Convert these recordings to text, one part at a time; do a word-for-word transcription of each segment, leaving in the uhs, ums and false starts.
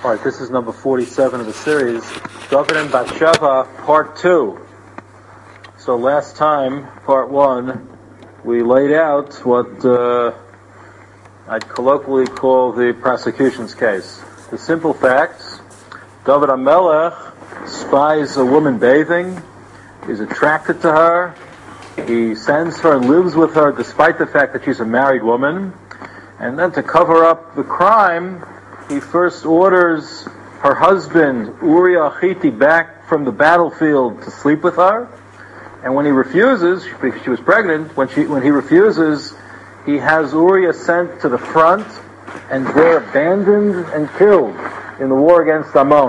All right, this is number forty-seven of the series, David and Bathsheba, part two. So last time, part one, we laid out what uh, I'd colloquially call the prosecution's case. The simple facts: David HaMelech spies a woman bathing, is attracted to her, he sends her and lives with her despite the fact that she's a married woman, and then to cover up the crime, he first orders her husband, Uriah Achiti, back from the battlefield to sleep with her. And when he refuses, because she was pregnant, when she when he refuses, he has Uriah sent to the front and there abandoned and killed in the war against Ammon.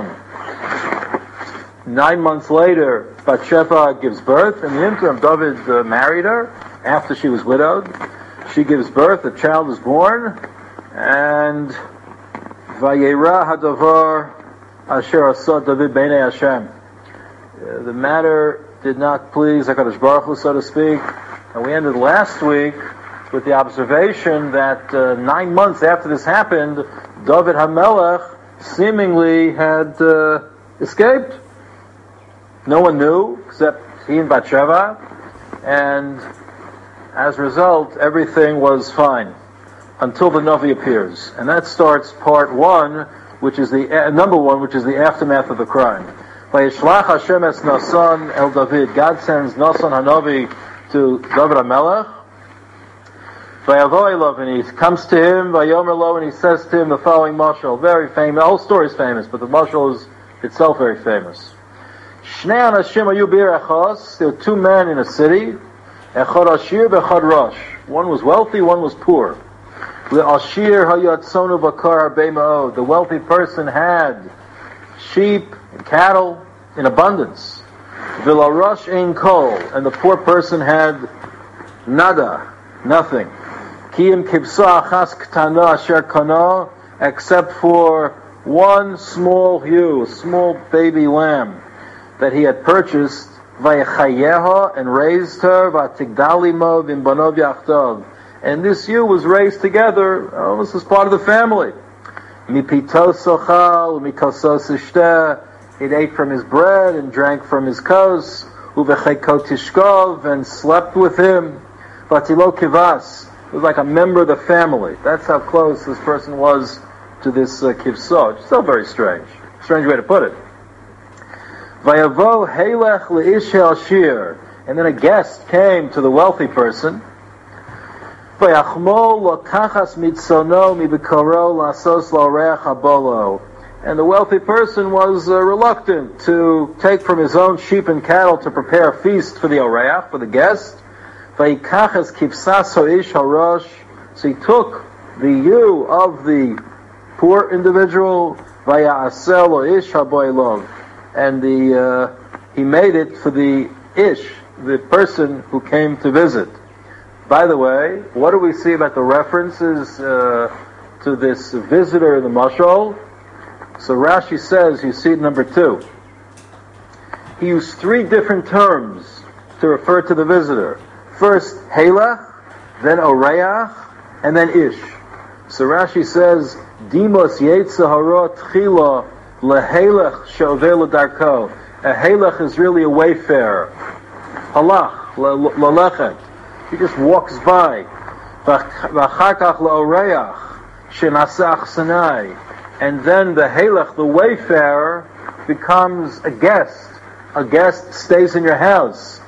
Nine months later, Bathsheba gives birth. In the interim, David uh, married her after she was widowed. She gives birth, a child is born, and Vayera hadavar asher asa David b'nei Hashem. Uh, the matter did not please HaKadosh Baruch Hu, so to speak, and we ended last week with the observation that uh, nine months after this happened, David HaMelech seemingly had uh, escaped. No one knew except he and Bathsheba, and as a result, everything was fine until the Navi appears, and that starts part one, which is the uh, number one, which is the aftermath of the crime. Vayishlach Hashem es Nasan el David. God sends Nasan Hanavi to David HaMelech. Vayavo elav, and he comes to him. Vayomer lo, and he says to him the following mashal, very famous. The whole story is famous, but the mashal is itself very famous. Shnei anashim hayu bir echos. There were two men in a city. Echad ashir v'echad rosh. One was wealthy, one was poor. The wealthy person had sheep and cattle in abundance. And the poor person had nada, nothing. Except for one small ewe, a small baby lamb that he had purchased, and raised her, and this ewe was raised together almost as part of the family. It ate from his bread and drank from his kos, and slept with him. It was like a member of the family. That's how close this person was to this uh, kivsah. It's still very strange. Strange way to put it. And then a guest came to the wealthy person. And the wealthy person was uh, reluctant to take from his own sheep and cattle to prepare a feast for the oreach, for the guest. So he took the ewe of the poor individual, and the uh, he made it for the ish, the person who came to visit. By the way, what do we see about the references uh, to this visitor in the mashal? So Rashi says, you see it number two. He used three different terms to refer to the visitor. First, Helach, then Oreach, and then Ish. So Rashi says, Dimos Yetzahara Tchila Lehelach She'over L'darko. A Helach is really a wayfarer. Halach, Lalechet. He just walks by. And then the Helach, the wayfarer, becomes a guest. A guest stays in your house.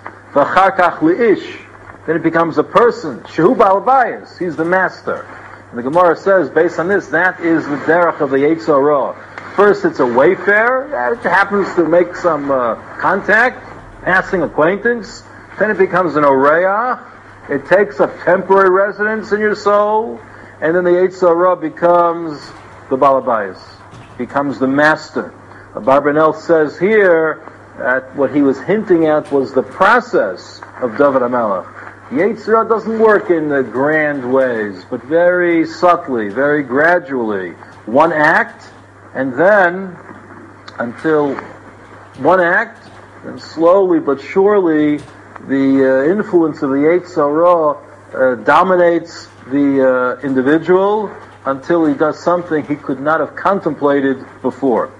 Then it becomes a person. Shehu Balabayas. He's the master. And the Gemara says, based on this, that is the derech of the Yetzer Hara. First, it's a wayfarer. It happens to make some uh, contact, passing acquaintance. Then it becomes an Oreach. It takes up temporary residence in your soul, and then the Yetzer Hara becomes the Balabayas, becomes the master. Barbanel says here that what he was hinting at was the process of David HaMelech. Yetzer Hara doesn't work in the grand ways, but very subtly, very gradually. One act, and then, until one act, and slowly but surely, the uh, influence of the Yetzer Hara uh, dominates the uh, individual, until he does something he could not have contemplated before.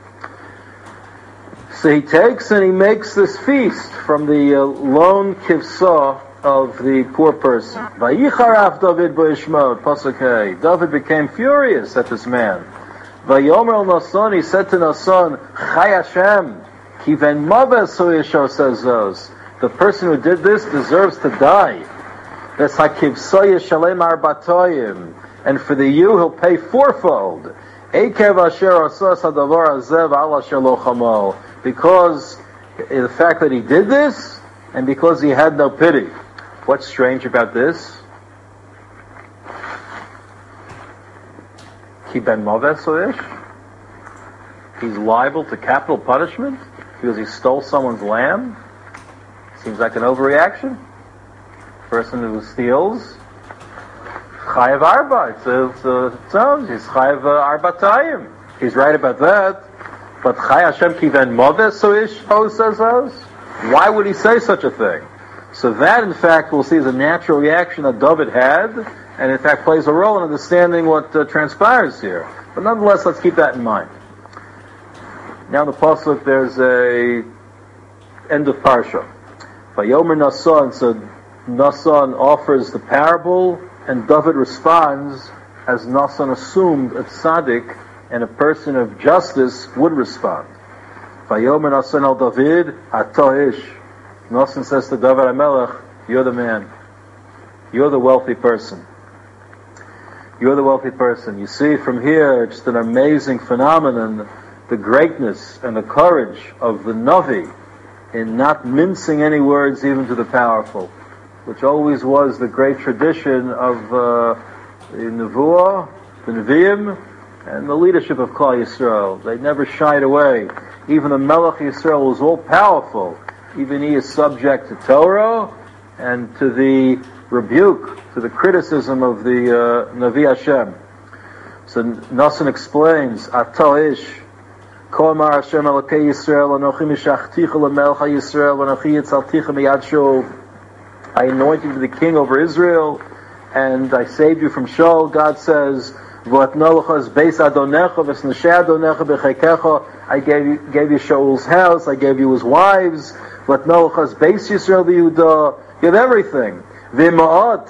So he takes and he makes this feast from the uh, lone kivsah of the poor person. Vayicharav David b'ishmod, pasuk hey. David became furious at this man. Vayomer el Nason, he said to Nason, Chai Hashem, kiven maves soyesho says those. The person who did this deserves to die. That's hakivsah yeshalem arbatoyim. And for the ewe, he'll pay fourfold. Ekev asher asas hadavar azev ala shelo chamo. Because the fact that he did this, and because he had no pity. What's strange about this? Ki ben maves soish. He's liable to capital punishment because he stole someone's lamb. Seems like an overreaction. Person who steals, chayav arba. It's a, it's a, it sounds, he's chayav arbatayim. He's right about that. But Chai Hashem kiven moves soish, oh says those. Why would he say such a thing? So that, in fact, we'll see is a natural reaction that David had, and in fact plays a role in understanding what uh, transpires here. But nonetheless, let's keep that in mind. Now in the pasuk, there's a end of parsha. Vayomer Nason, so Nason offers the parable, and David responds as Nason assumed a tzaddik and a person of justice would respond. Vayomer Nason al David, Ato ish. Nason says to David HaMelech, you're the man. You're the wealthy person. You're the wealthy person. You see from here, just an amazing phenomenon, the greatness and the courage of the Navi in not mincing any words even to the powerful, which always was the great tradition of uh, the Nevuah, the Nevi'im, and the leadership of Klal Yisrael. They never shied away. Even the Melech Yisrael was all powerful. Even he is subject to Torah and to the rebuke, to the criticism of the uh, Navi Hashem. So Nason explains, Ato ish, Ko amar Hashem Elokei Yisrael, Anochi mishachticha lemelech Yisrael, Anochi yitzalticha miyad Shaul. I anointed you to the king over Israel, and I saved you from Shaul. God says, V'atnolochas beis adonecha, v'snashei adonecha b'chekecha. I gave you, gave you Shaul's house, I gave you his wives. V'atnolochas beis Yisrael v'Yehuda. You have everything. V'ma'at.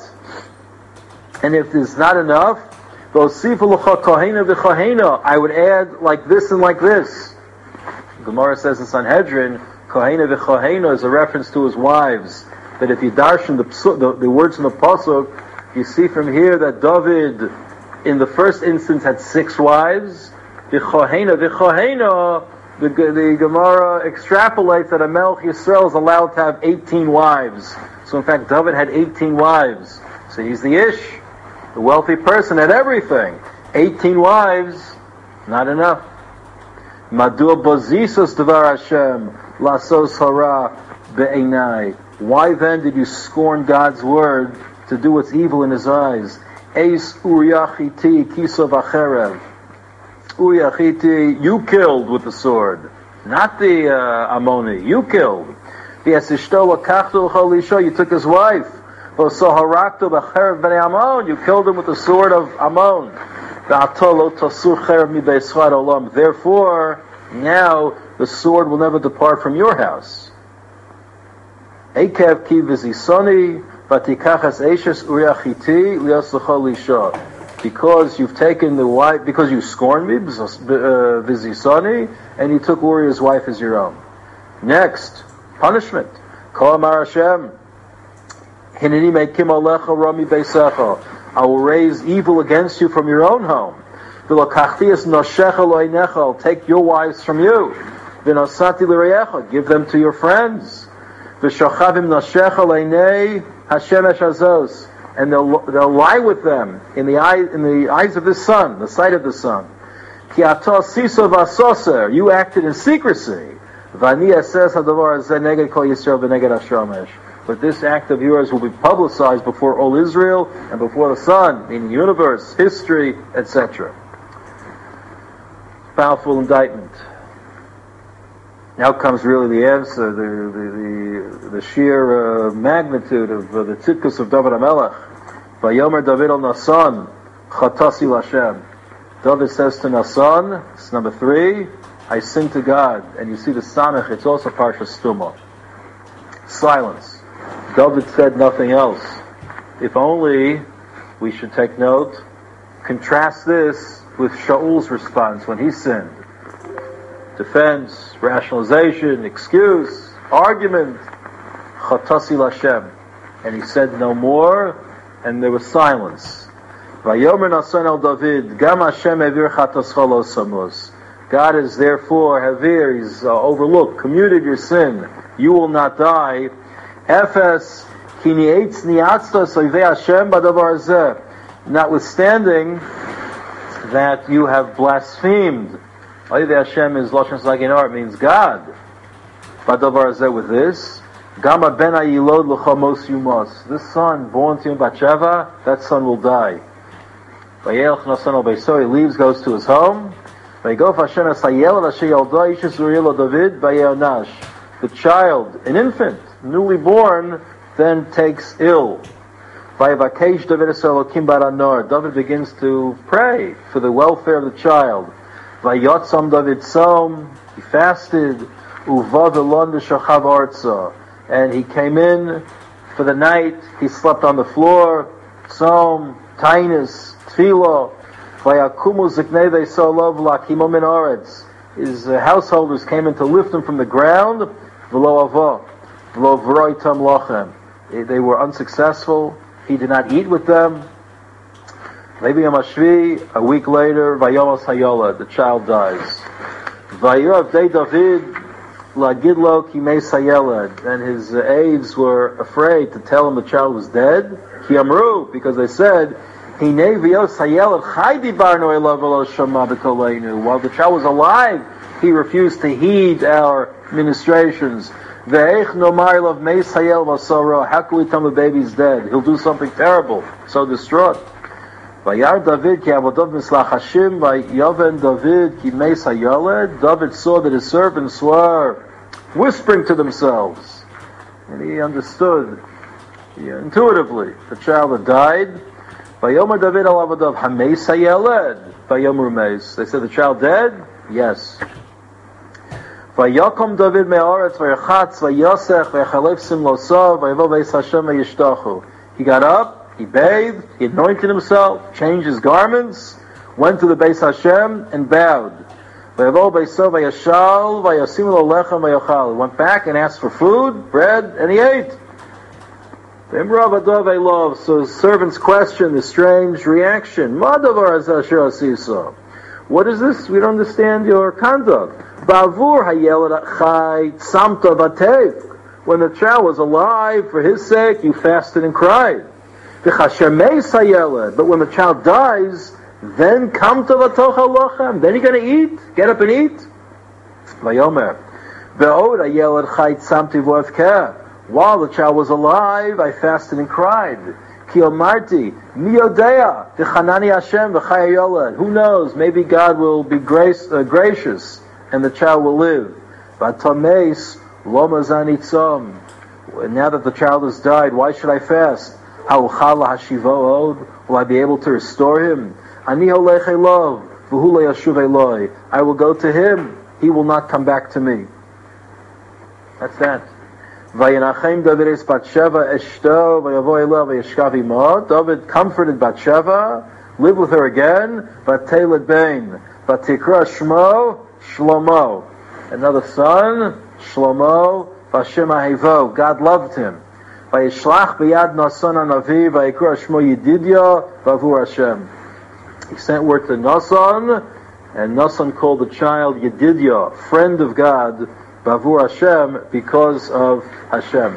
And if there's not enough, I would add like this and like this. Gemara says in Sanhedrin, Kohena v'Kohena is a reference to his wives. That if you darshan the, the, the words in the pasuk, you see from here that David, in the first instance, had six wives. V'Kohena v'Kohena, the, the Gemara extrapolates that a Melech Yisrael is allowed to have eighteen wives. So in fact, David had eighteen wives. So he's the ish. The wealthy person had everything. eighteen wives, not enough. Madua bozisos devar Hashem, lasos hara be'enai. Why then did you scorn God's word to do what's evil in his eyes? Eis uriyachiti kisov acherev. Uriyachiti, you killed with the sword. Not the uh, Ammoni, you killed. You took his wife. You killed him with the sword of Ammon. Therefore, now the sword will never depart from your house. Because you've taken the wife, because you scorned me, Vizisani, and you took Uriah's wife as your own. Next, punishment. Kol Amar Hashem. I will raise evil against you from your own home. I'll take your wives from you. Give them to your friends. And they'll, they'll lie with them in the, eye, in the eyes of the sun, the sight of the sun. You acted in secrecy. But this act of yours will be publicized before all Israel and before the sun, meaning universe, history, et cetera. Powerful indictment. Now comes really the answer, the the, the, the sheer uh, magnitude of uh, the tzidkus of David HaMelech. Vayomer David al Nason, Chatasi Lashem. David says to Nasan, it's number three, I sin to God. And you see the Samech, it's also Parsha Stuma. Silence. David said nothing else. If only we should take note, contrast this with Shaul's response when he sinned. Defense, rationalization, excuse, argument. Chatasi Lashem. And he said no more, and there was silence. Vayomer Nasan el David, Gam Hashem evir chatascha lo samos. God is therefore, Havir, he's uh, overlooked, commuted your sin. You will not die. Efes, ki ni'etz ni'atzta soivei Hashem badavar zeh. Notwithstanding that you have blasphemed. Oivei Hashem is Lashon Zaginar, it means God. Badavar zeh, with this. Gama ben ayilod l'chamos yumos. This son, born to you in Batsheva, that son will die. Vayelch Nasan al Beiso, he leaves, goes to his home. Vayigof Hashem asayel v'asher yalda ishes uriel David vayeonash. The child, an infant, newly born, then takes ill. Vayivakesh David es Elokim baranor. David begins to pray for the welfare of the child. Vayotzam David som. He fasted. Uva v'lon v'shachav arza. And he came in for the night. He slept on the floor. Som, tainus, tefillah. Vayakumu ziknei ve'solov lakimo min aretz. His uh, householders came in to lift him from the ground. V'lo ava, v'lo v'roitam lachem. They were unsuccessful. He did not eat with them. Levi Yamashvi, a week later, Vayomas Hayola, the child dies. Vayorav de David lagidlo kimei sayelad. And his uh, aides were afraid to tell him the child was dead. Ki amru, because they said, while the child was alive, he refused to heed our ministrations. How can we tell the baby's dead? He'll do something terrible. So distraught. David saw that his servants were whispering to themselves. And he understood yeah, intuitively the child had died. Vayomer David al Avadav Hameis Hayeled. Vayomer Meis. They said the child dead? Yes. Vayakom David me'aretz vayachatz vayosech vayachalef simlosav vayavo veis Hashem vayishtachu. He got up, he bathed, he anointed himself, changed his garments, went to the Beis Hashem and bowed. Vayavo beiso vayashal vayasim lo lechem vayachal. He went back and asked for food, bread, and he ate. So his servants question the strange reaction. What is this? We don't understand your conduct. When the child was alive, for his sake, you fasted and cried. But when the child dies, then come to v'tochal. Then you're going to eat? Get up and eat? While the child was alive, I fasted and cried. Ki omarti, mi yodea, v'chanani Hashem v'chaya yoled. Who knows? Maybe God will be grace, uh, gracious, and the child will live. V'tameis lo mazani tzom. Now that the child has died, why should I fast? Ha'uchal hashivo od. Will I be able to restore him? Ani holech elov, v'hu lo yashuv eloi. I will go to him. He will not come back to me. That's that. Vayinachem David es Batsheva eshto vayavo ela vayishkav imo. David comforted Batsheva, lived with her again. Vateled bein, vatikra shmo Shlomo. Another son, Shlomo. Vashem ahevo. God loved him. Vayishlach biyad Nasan hanavi vayikra shmo Yedidya vavur Hashem. He sent word to Nasan, and Nasan called the child Yedidya, friend of God. Bavur Hashem, because of Hashem.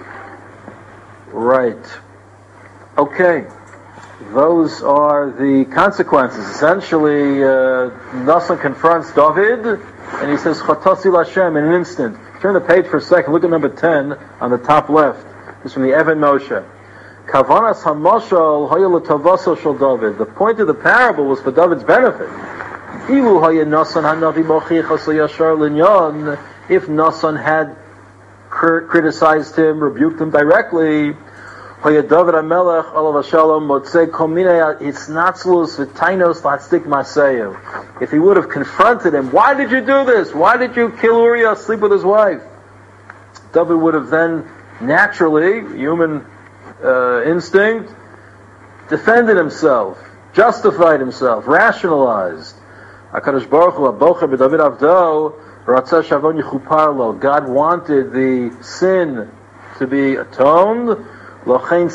Right. Okay. Those are the consequences. Essentially, uh, Nasan confronts David, and he says, Chatasi Lashem, in an instant. Turn the page for a second. Look at number ten on the top left. This is from the Evan Moshe. Kavanas HaMashal Hoya L'Tavaso Shel David. The point of the parable was for David's benefit. Ilu Hoya Nasan Hanavi Mochichas Yashar Linyon. If Nasan had criticized him, rebuked him directly, David HaMelech Olav Shalom Motzei Kol Minei Hitznatzlus V'Tainos Latzdik Maseyu. If he would have confronted him, why did you do this? Why did you kill Uriah, sleep with his wife? David would have then naturally, human uh, instinct, defended himself, justified himself, rationalized. HaKadosh Baruch Hu Abocher B'David Avdo Ratzah Shavon Yichupar Lo. God wanted the sin to be atoned. Therefore,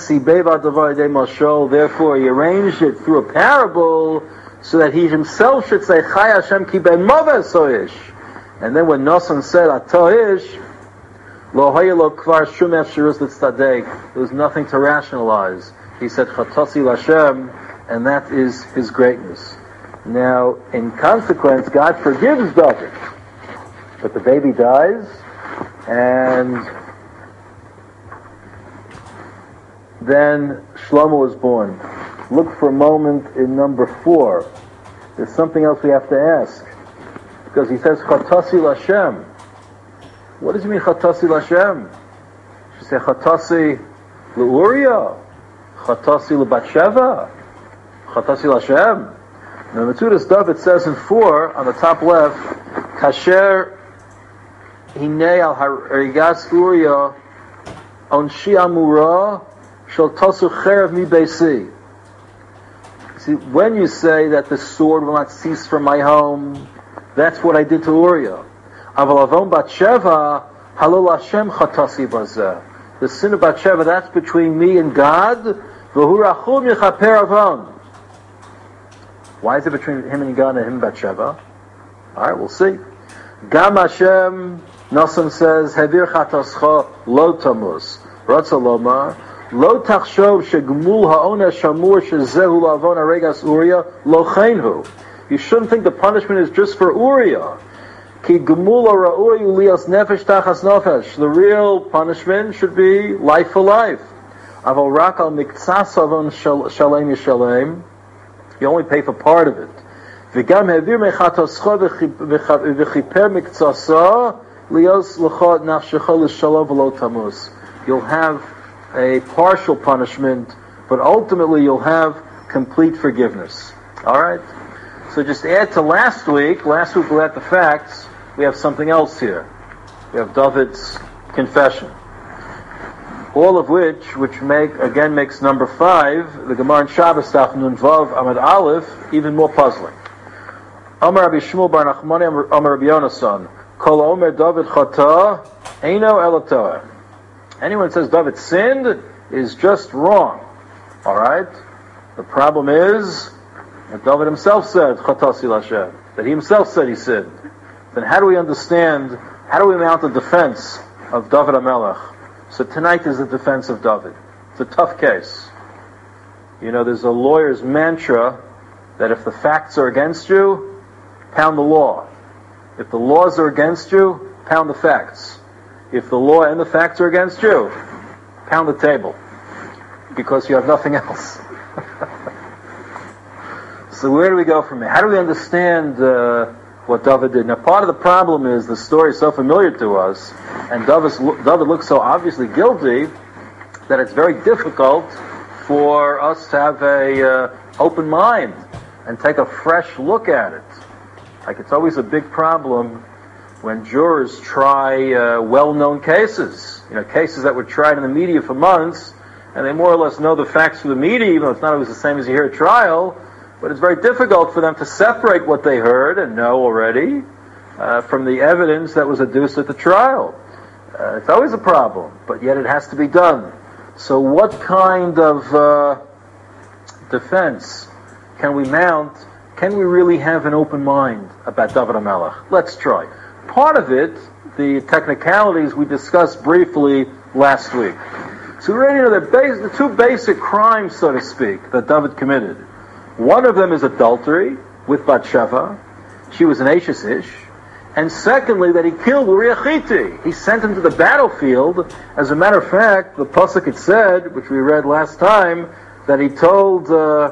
he arranged it through a parable so that he himself should say, Chai Hashem ki ben Maveh soish. And then when Nosson said, Atoish, Lo haya lo kvar shum efshirus l'tzadek, there was nothing to rationalize. He said, Chatasi l'Hashem, and that is his greatness. Now, in consequence, God forgives David. But the baby dies, and then Shlomo was born. Look for a moment in number four. There's something else we have to ask. Because he says, Chatasi l'Hashem. What does he mean, Chatasi l'Hashem? Should say, Chatasi l'Uriah? Chatasi l'Batsheva? Chatasi l'Hashem? Now, Metzudas David says in four, on the top left, Kasher hinei al harigas Uriah onshi amura shall tasu cherev mi beisi. See, when you say that the sword will not cease from my home, that's what I did to Uriah. Aval avon Batsheva halol Hashem chatasi bazeh. The sin of Batsheva, that's between me and God. V'hu rachum yechaper avon. Why is it between him and God and him and Batsheva? All right, we'll see. Gam Hashem, Nosson says, Hevir chatascha lo tamus. Ratza lomar. Lo tachshov shegmul ha'ona shamur shezehu la'avon aregas Uriah lo chenhu. You shouldn't think the punishment is just for Uriah. Ki gemul ra'ui ulias nefesh tachas nefesh. The real punishment should be life for life. Aval rak al miktsas avon shalem yishalem. You only pay for part of it. V'gam hevir mechatoscha v'chiper miktsasa lios l'chot nafshecha l'shalom v'lo tamus. You'll have a partial punishment, but ultimately you'll have complete forgiveness. All right? So just add to last week, last week we had the facts, we have something else here. We have David's confession. All of which, which make, again makes number five, the Gemara in Shabbos, Daf Nun Vav, Amud Aleph, even more puzzling. Amar Rabbi Shmuel bar Nachmani, Amar Rabbi Yonasan, Kol Omer David Chata, Eino Elatoah. Anyone who says David sinned is just wrong. All right? The problem is that David himself said, Chatasi l'Hashem, that he himself said he sinned. Then how do we understand, how do we mount the defense of David HaMelech? So tonight is the defense of David. It's a tough case. You know, there's a lawyer's mantra that if the facts are against you, pound the law. If the laws are against you, pound the facts. If the law and the facts are against you, pound the table. Because you have nothing else. So where do we go from here? How do we understand uh, what David did? Now, part of the problem is the story is so familiar to us, and David, David looks so obviously guilty that it's very difficult for us to have a uh, open mind and take a fresh look at it. Like, it's always a big problem when jurors try uh, well-known cases, you know, cases that were tried in the media for months, and they more or less know the facts through the media, even though it's not always the same as you hear at trial. But it's very difficult for them to separate what they heard and know already uh, from the evidence that was adduced at the trial. Uh, it's always a problem, but yet it has to be done. So what kind of uh, defense can we mount? Can we really have an open mind about David HaMelech? Let's try. Part of it, the technicalities we discussed briefly last week. So we already know the, base, the two basic crimes, so to speak, that David committed. One of them is adultery with Batsheva. She was an Ashes Ish. And secondly, that he killed Uriah Chiti. He sent him to the battlefield. As a matter of fact, the Pasuk had said, which we read last time, that he told uh,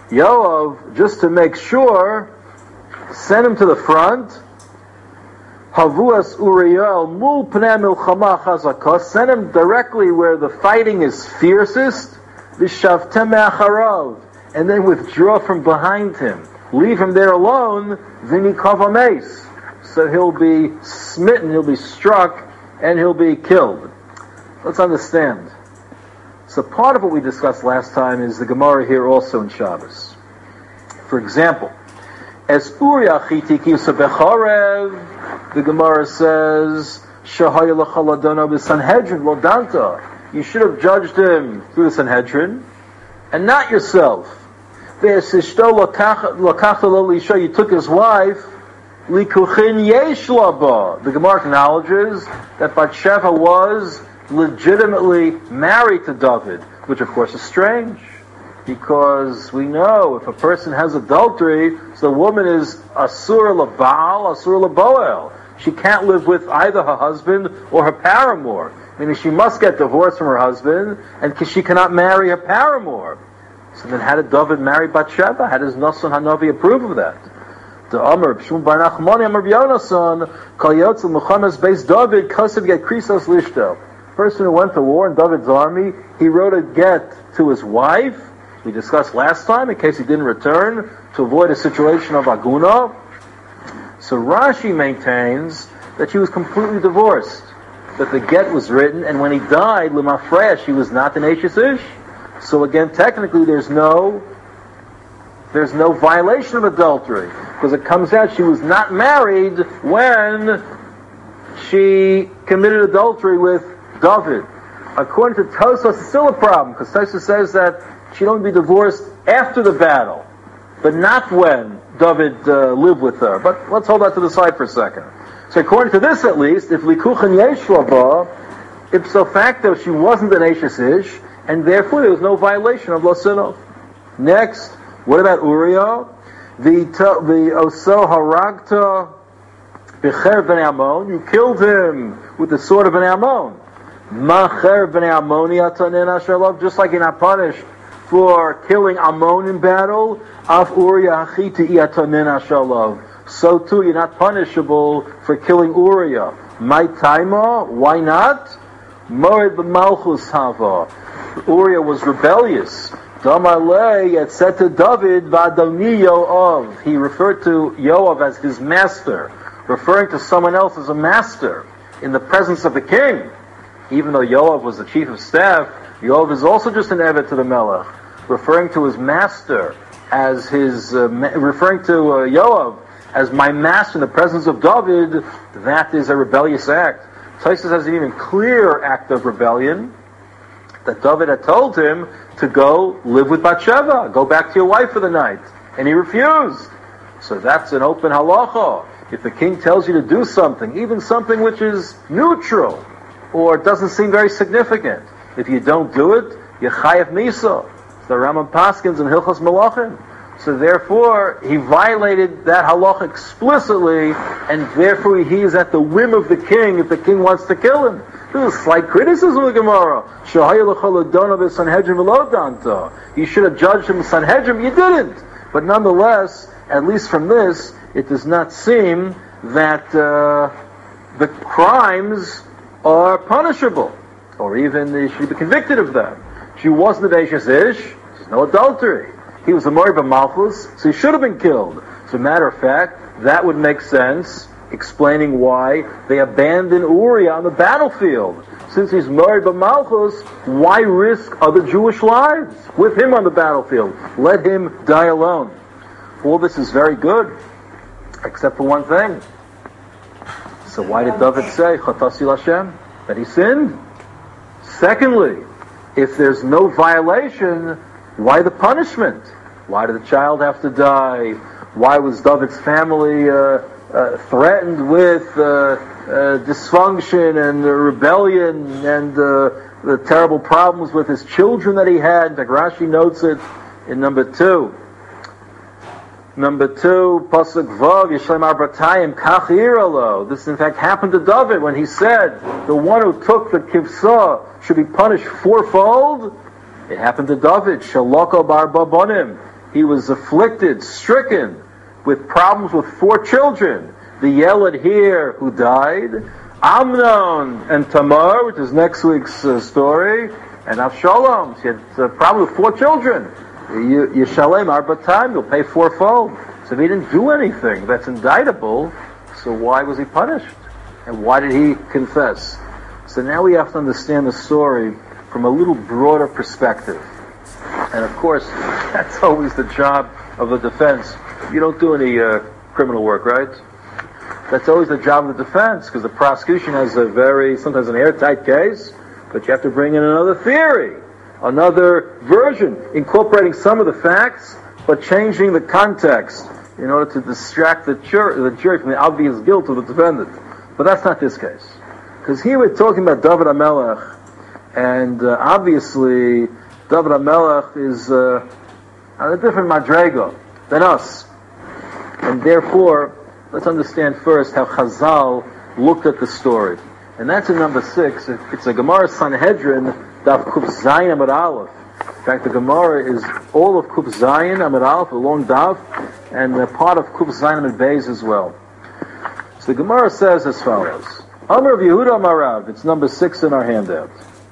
Yoav, just to make sure, send him to the front. Havuas Uriel mul pnei milchama chazakos. Send him directly where the fighting is fiercest. V'shavtem me'acharav, and then withdraw from behind him. Leave him there alone. V'nikav ameis, so he'll be smitten, he'll be struck, and he'll be killed. Let's understand. So part of what we discussed last time is the Gemara here also in Shabbos. For example, as Uriah Chitiki Bechorev, the Gemara says, Shahaya l'chaladona b'Sanhedrin l'odanta. You should have judged him through the Sanhedrin, and not yourself. Ve'esishto l'kachta l'lisha. You took his wife. Likuchin yesh laba. The Gemara acknowledges that Bathsheba was legitimately married to David, which of course is strange, because we know if a person has adultery, so the woman is asur l'baal, asur l'boel. She can't live with either her husband or her paramour. Meaning she must get divorced from her husband, and she cannot marry her paramour. So then how did David marry Bathsheba? How does Nason Hanavi approve of that? The Amr, B'Shmuel Bar Nachmani, Amr B'Yonason, Kol Yotzel Muhammad's base David, Kosev Get Krisos Lishto. Person who went to war in David's army, he wrote a get to his wife, we discussed last time, in case he didn't return, to avoid a situation of Aguna. So Rashi maintains that she was completely divorced, that the get was written, and when he died, L'mafreya, she was not an Eishes Ish. So again, technically, there's no, there's no violation of adultery, because it comes out she was not married when she committed adultery with David. According to Tosfos, it's still a problem, because Tosfos says that she'd only be divorced after the battle, but not when David uh, lived with her. But let's hold that to the side for a second. So according to this, at least, if likuchen yesh laba, ipso facto, she wasn't an Eishes Ish, and therefore there was no violation of Losinov. Next, what about Uriah? The the oso haragta b'cher ben Ammon, you killed him with the sword of an Ammon. Macher ben Ammoni atanin asherlov, just like you're not punished for killing Ammon in battle, af Uriah achiti atanin asherlov. So too, you're not punishable for killing Uriah. My taima, why not? Moed b'malchus hava. Uriah was rebellious. Damalei had said to David, Vadoni Yoav. He referred to Yoav as his master, referring to someone else as a master in the presence of the king. Even though Yoav was the chief of staff, Yoav is also just an eved to the Melech, referring to his master as his, uh, ma- referring to uh, Yoav as my master in the presence of David. That is a rebellious act. Tosfos has an even clearer act of rebellion, that David had told him to go live with Bathsheba, go back to your wife for the night, and he refused. So that's an open halacha. If the king tells you to do something, even something which is neutral, or doesn't seem very significant, if you don't do it, you're chayav misa. The Rambam Paskins in Hilchos Malachim. So therefore, he violated that halacha explicitly, and therefore he is at the whim of the king if the king wants to kill him. This is a slight criticism of the Gemara. You should have judged him in Sanhedrin, you didn't. But nonetheless, at least from this, it does not seem that uh, the crimes are punishable, or even they should be convicted of them. She wasn't an Eishes Ish, there's no adultery. He was a Mori b'Malchus, so he should have been killed. As a matter of fact, that would make sense, explaining why they abandoned Uriah on the battlefield. Since he's Mori b'Malchus, why risk other Jewish lives with him on the battlefield? Let him die alone. All this is very good, except for one thing. So why did David say, Chatasi Hashem, that he sinned? Secondly, if there's no violation, why the punishment? Why did the child have to die? Why was David's family uh, uh, threatened with uh, uh, dysfunction and uh, rebellion and uh, the terrible problems with his children that he had? In fact, Rashi notes it in number two. Number two, Pasuk Vav, Yishlem Arbatayim, Kach Iralo. This in fact happened to David when he said, the one who took the kivsah should be punished fourfold. It happened to David, Shaloko Bar Babonim. He was afflicted, stricken with problems with four children. the Yeled here who died, Amnon and Tamar, which is next week's uh, story, and Avshalom. She had uh, probably four children. You, Yishalem Arba time, you'll pay fourfold. So if he didn't do anything that's indictable, so why was he punished? And why did he confess? So now we have to understand the story from a little broader perspective. And of course, that's always the job of the defense. You don't do any uh, criminal work, right? That's always the job of the defense, because the prosecution has a very, sometimes an airtight case, but you have to bring in another theory, another version, incorporating some of the facts, but changing the context in order to distract the jury, the jury from the obvious guilt of the defendant. But that's not this case. Because here we're talking about David HaMelech, and uh, obviously David HaMelech is uh, on a different madrego than us. And therefore, let's understand first how Chazal looked at the story. And that's in number six. It's a Gemara Sanhedrin, Daf Kuf Zayin Amud Aleph. In fact, the Gemara is all of Kuf Zayin Amud Aleph, a long Daf, and a part of Kuf Zayin Amud Beis as well. So the Gemara says as follows. Amar of Yehuda Marav, it's number six in our handout.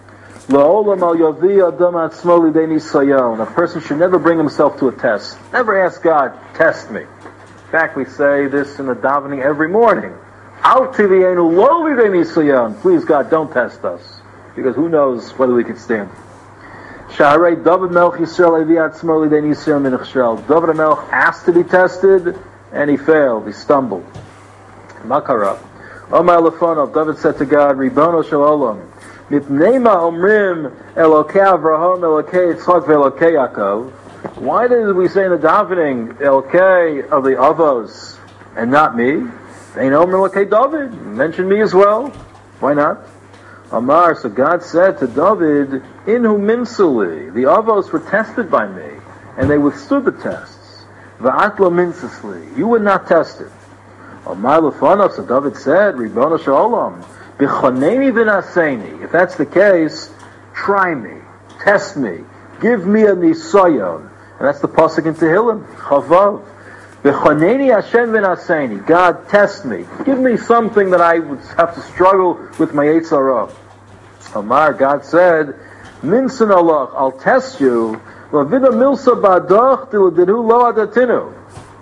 La'olam al yavi adam atzmo lidei nisayon. A person should never bring himself to a test. Never ask God, test me. In fact, we say this in the davening every morning. Al tivienu lo lidei nisayon. Please, God, don't test us, because who knows whether we can stand. Shaharei David Melch Yisrael avi atzmo lidei nisayon min chshel. David Melch asked to be tested, and he failed. He stumbled. Makara. Omar Lefonov, David said to God, Ribono shel olam, Mipneima omrim Elokei Avraham, Elokei Yitzchak, Elokei Yaakov. Why did we say in the davening, Elokei of the Avos, and not me? They know Elokei David. Mention me as well. Why not? Amar, so God said to David, Inhu minsuli, the Avos were tested by me, and they withstood the tests. Va'atlo minsisli, you were not tested. Omar Lefonov, so David said, Ribono shel olam, B'choneni v'naseini. If that's the case, try me, test me, give me a nisayon. And that's the pasuk in Tehillim, Chavav. B'choneni Hashem v'naseini. God, test me. Give me something that I would have to struggle with my Yetzer Hara. Omar, God said, Minsan Allah, I'll test you. L'vida milsa ba'adach diladidu lo adatinu.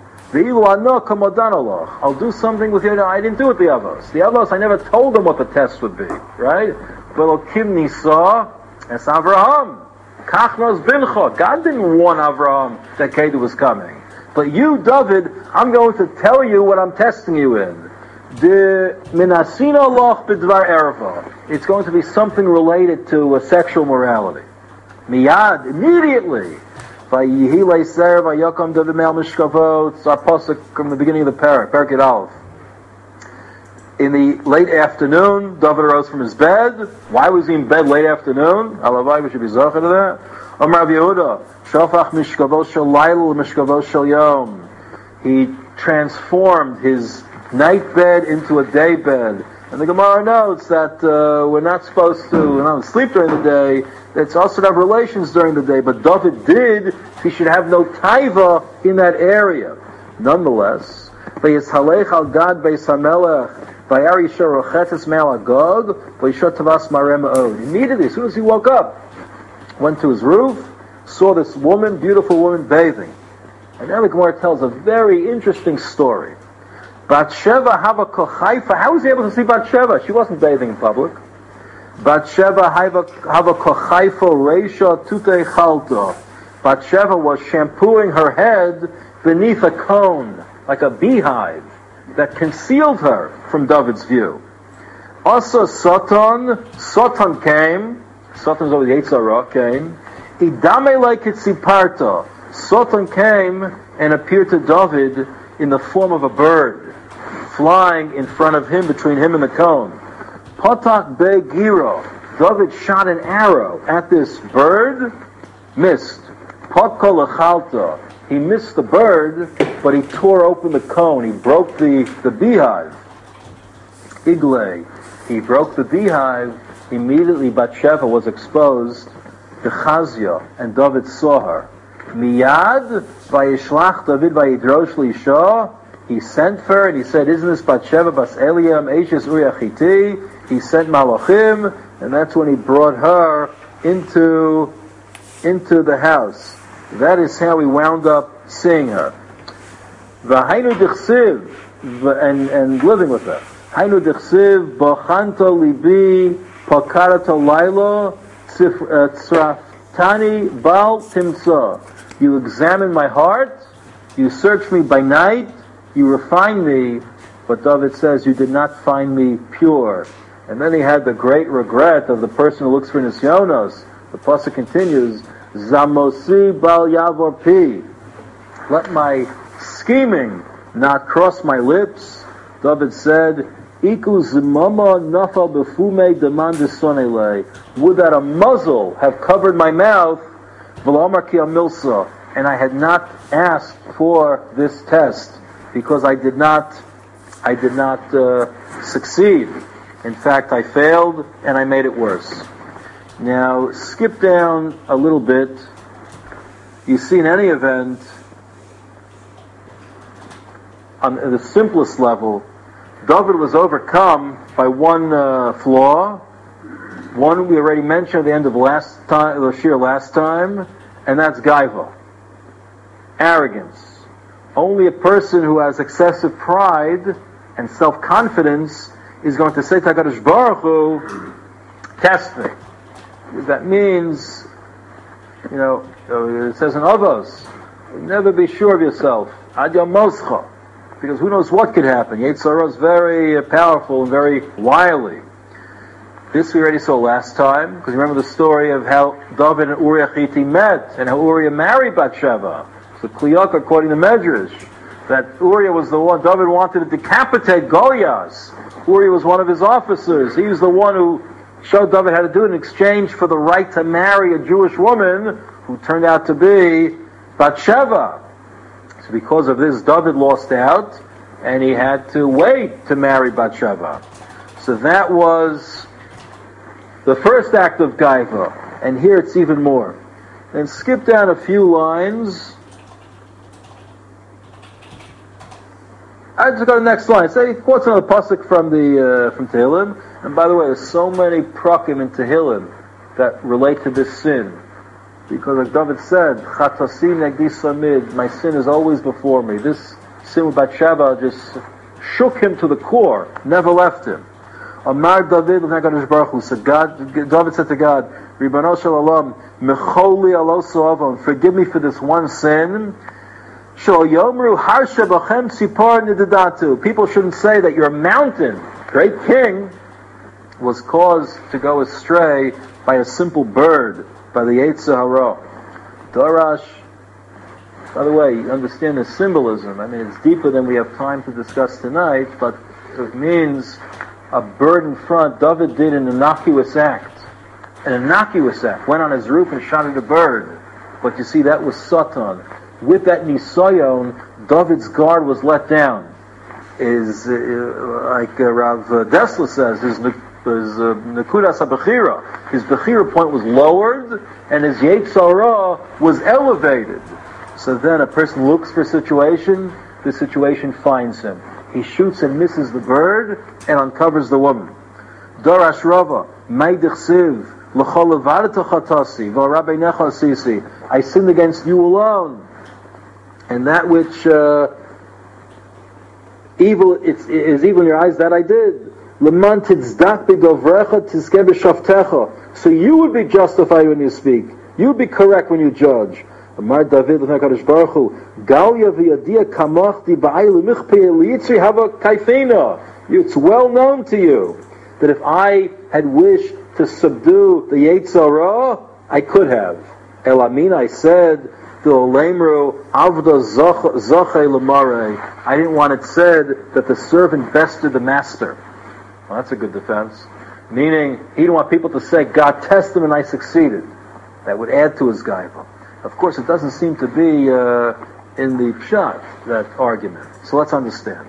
I'll do something with you. I didn't do it the Avos. The Avos, I never told them what the test would be, right? Velokim nisa es Avraham. Kachnos bincha. God didn't warn Avraham that Kedu was coming. But you, David, I'm going to tell you what I'm testing you in. The minasina loch b'dvar erva. It's going to be something related to a sexual morality. Miyad, immediately. It's our pasuk from the beginning of the parak, Parak Aleph. In the late afternoon, David arose from his bed. Why was he in bed late afternoon? Alavai, we should be zocher to that. Amar Rav Yehuda, Shofach mishkavo shel layl mishkavo shel yom. He transformed his night bed into a day bed. And the Gemara notes that uh, we're not supposed to we're not sleep during the day. It's also to have relations during the day. But David did. He should have no taiva in that area. Nonetheless, Vayishalech al Gad Beis HaMelech Vayari Shorochetes Me'al Agog Vayishot Tavas Mareh Me'od. Immediately, as soon as he woke up, went to his roof, saw this woman, beautiful woman, bathing. And now the Gemara tells a very interesting story. Batsheva hava kochaifa. How was he able to see Batsheva? She wasn't bathing in public. Batsheva hava kochaifa reisha tutei chalto. Batsheva was shampooing her head beneath a cone, like a beehive, that concealed her from David's view. Also Satan, Satan came. Satan's over the Yetzer Hara came. Idame like itziparta. Satan came and appeared to David in the form of a bird, flying in front of him, between him and the cone. Patak be giro. David shot an arrow at this bird, missed. Patkol lechalta. He missed the bird, but he tore open the cone. He broke the, the beehive. Igle. He broke the beehive. Immediately Batsheva was exposed to Chazia, and David saw her. Miyad vayishlach David vayidrosh l'isha. he sent for her and he said, isn't this Bathsheba Bas Eliam Eishes Uriah Chiti? He sent Malachim, and that's when he brought her into into the house. That is how we wound up seeing her. V'hainu dichsiv, and and living with her. Hainu dichsiv b'chanto libi pakarato lailo tzraftani bal timsa. You examine my heart, you search me by night, you refine me, but David says you did not find me pure. And then he had the great regret of the person who looks for nisyonos. The pasuk continues, Zamosi bal yavor pi. Let my scheming not cross my lips. David said, Iku zimama nafal befume demandisonele. Would that a muzzle have covered my mouth, v'lamar ki amilsa, and I had not asked for this test, because I did not, I did not uh, succeed. In fact, I failed, and I made it worse. Now, skip down a little bit. You see, in any event, on the simplest level, David was overcome by one uh, flaw. One we already mentioned at the end of last time, the shir last time, and that's gaiva, arrogance. Only a person who has excessive pride and self-confidence is going to say to HaKadosh Baruch Hu, test me. That means, you know, it says in Avos, never be sure of yourself. Ad yom moscha. Because who knows what could happen. Yetzer Hara is very powerful and very wily. This we already saw last time, because remember the story of how David and Uriah Chiti met, and how Uriah married Bathsheba. So Kliyok, according to Medrash, that Uriah was the one, David wanted to decapitate Goliath. Uriah was one of his officers. He was the one who showed David how to do it in exchange for the right to marry a Jewish woman who turned out to be Bathsheba. So because of this, David lost out, and he had to wait to marry Bathsheba. So that was the first act of Gaiva, and here it's even more. Then skip down a few lines. I just go to the next line. Say, quotes another pasuk from the uh, from Tehillim. And by the way, there's so many prakim in Tehillim that relate to this sin, because like David said, "Chatasim negdi samid," my sin is always before me. This sin with Bathsheba just shook him to the core, never left him. Amar David l'Hakadosh Baruch Hu. So God, David said to God, "Ribbono shel Olam, mecholi alo so'avam, forgive me for this one sin." People shouldn't say that your mountain, great king, was caused to go astray by a simple bird, by the Yetzer Hara. Darash, by the way, you understand the symbolism. I mean, it's deeper than we have time to discuss tonight, but it means a bird in front. David did an innocuous act. An innocuous act. Went on his roof and shot at a bird. But you see, that was Satan. With that nisayon, David's guard was let down. Is uh, like uh, Rav Dessler says, his nekudas habechira, his bechira point was lowered, and his Yetzer Hara was elevated. So then a person looks for a situation, the situation finds him. He shoots and misses the bird and uncovers the woman. Darash Rava, May Dechsiv, L'chol Levadata Chatasi, V'Rabbi Necha Sisi. I sinned against you alone. And that which uh, evil it's, is evil in your eyes, that I did. Leman titzdak b'dovrecha tizke b'shavtecha. So you would be justified when you speak. You would be correct when you judge. Amar David l'Hakadosh Baruch Hu, Galya v'yadia kamach di ba'ay l'michpei liyitzri hava kaifena. It's well known to you that if I had wished to subdue the Yetzer Hara, I could have. Elamin, I said, I didn't want it said that the servant bested the master. Well, that's a good defense. Meaning, he didn't want people to say, God tested him and I succeeded. That would add to his gaiva. Of course, it doesn't seem to be uh, in the pshat, that argument. So let's understand.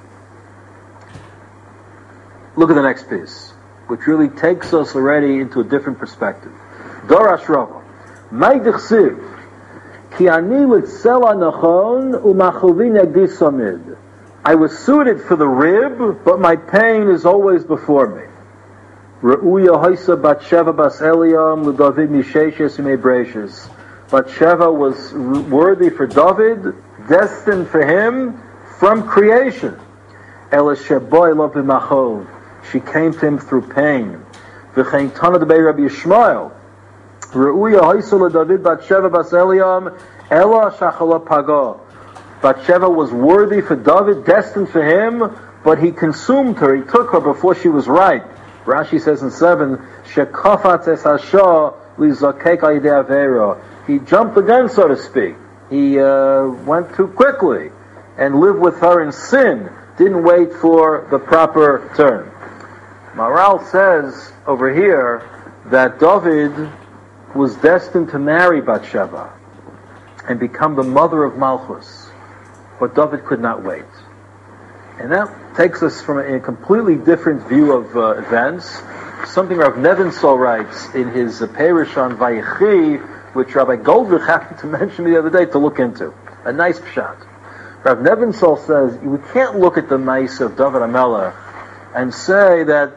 Look at the next piece, which really takes us already into a different perspective. Darash Rava. May Dechsiv. Ki ani litzela nachon u'machovi negdi samid. I was suited for the rib, but my pain is always before me. Re'uya haisa Batsheva bas Eliam l'David misheshes imei breishes. Batsheva was worthy for David, destined for him from creation. Ela sheboy lo b'machov. She came to him through pain. V'chein tana debei Rabbi Yishmael. Re'uya haisa l'David Batsheva bas Eliam ela shachala paga. Batsheva was worthy for David, destined for him, but he consumed her, he took her before she was ripe. Rashi says in seven, Shekafat es hasha lizakek ayidei avera. He jumped again, so to speak. He uh, went too quickly and lived with her in sin, didn't wait for the proper turn. Maral says over here that David was destined to marry Batsheva and become the mother of Malchus, but David could not wait. And that takes us from a, a completely different view of uh, events. Something Rav Nebenzahl writes in his uh, Perish on Vayechi, which Rabbi Goldrich happened to mention the other day to look into. A nice pshat. Rav Nebenzahl says, we can't look at the mice of David HaMelech and say that,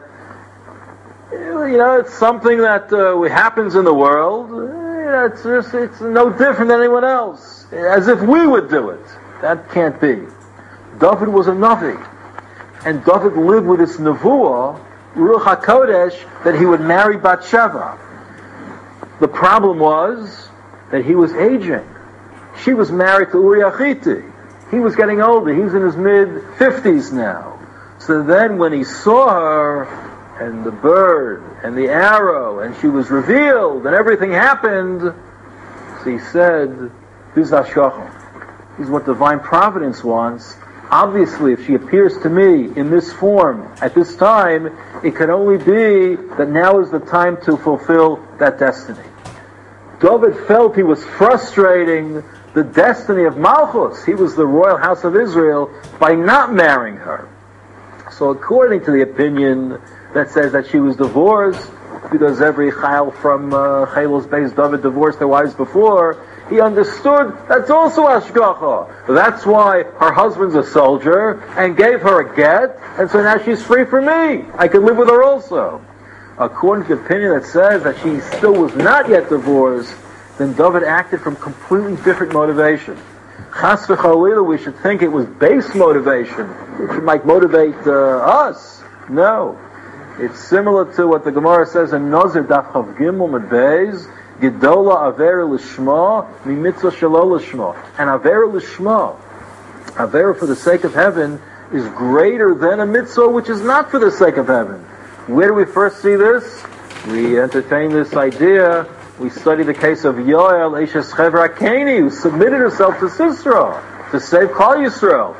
you know, it's something that uh, happens in the world. You know, it's just, it's no different than anyone else. As if we would do it. That can't be. David was a Navi, and David lived with this Nevuah, Ruach HaKodesh, that he would marry Batsheva. The problem was that he was aging. She was married to Uriah Chiti. He was getting older. He was in his mid-fifties now. So then when he saw her, and the bird, and the arrow, and she was revealed, and everything happened, so he said, this is Hashgachah. This is what divine providence wants. Obviously, if she appears to me in this form, at this time, it can only be that now is the time to fulfill that destiny. David felt he was frustrating the destiny of Malchus. He was the royal house of Israel by not marrying her. So according to the opinion that says that she was divorced, because every chayil from uh, Chayl's base David divorced their wives before, he understood that's also Hashgacha. That's why her husband's a soldier and gave her a get, and so now she's free for me. I can live with her also. According to the opinion that says that she still was not yet divorced, then David acted from completely different motivation. Chas v'chalila, we should think it was base motivation, which might motivate uh, us. No. It's similar to what the Gemara says in Nazir Daf Chav Gimel Mid Beis, Gedola Avera Lishma, Mimitzah Shelo Lishma. And Avera Lishma, Avera for the sake of heaven, is greater than a mitzvah which is not for the sake of heaven. Where do we first see this? We entertain this idea. We study the case of Yoel, Eshes Chever Akeni, who submitted herself to Sisera to save Klal Yisrael.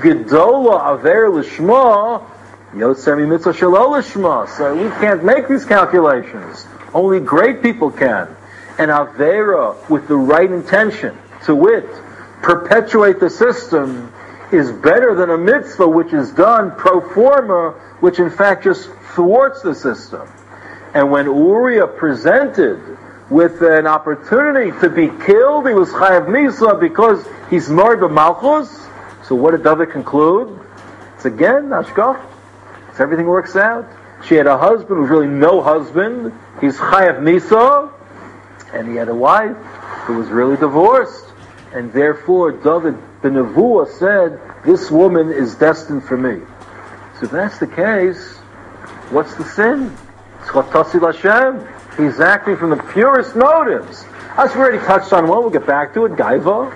Gedola Avera Lishma, Yotzer Mimitzah Shelo Lishma. So we can't make these calculations. Only great people can. And Avera, with the right intention, to wit, perpetuate the system, is better than a mitzvah which is done pro forma, which in fact just thwarts the system. And when Uriah presented with an opportunity to be killed, he was chayav misa because he's married to Malchus. So what did David conclude? It's again Hashgachah. So everything works out. She had a husband who was really no husband. He's chayav misa. And he had a wife who was really divorced. And therefore, David, the Nevuah, said, this woman is destined for me. So if that's the case, what's the sin? It's Chatasi L'Hashem. He's acting from the purest motives. As we already touched on one, we'll get back to it, Gaiva.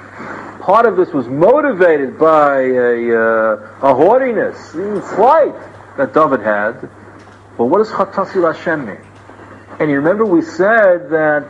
Part of this was motivated by a, uh, a haughtiness, even slight, that David had. But what does Chatasi L'Hashem mean? And you remember we said that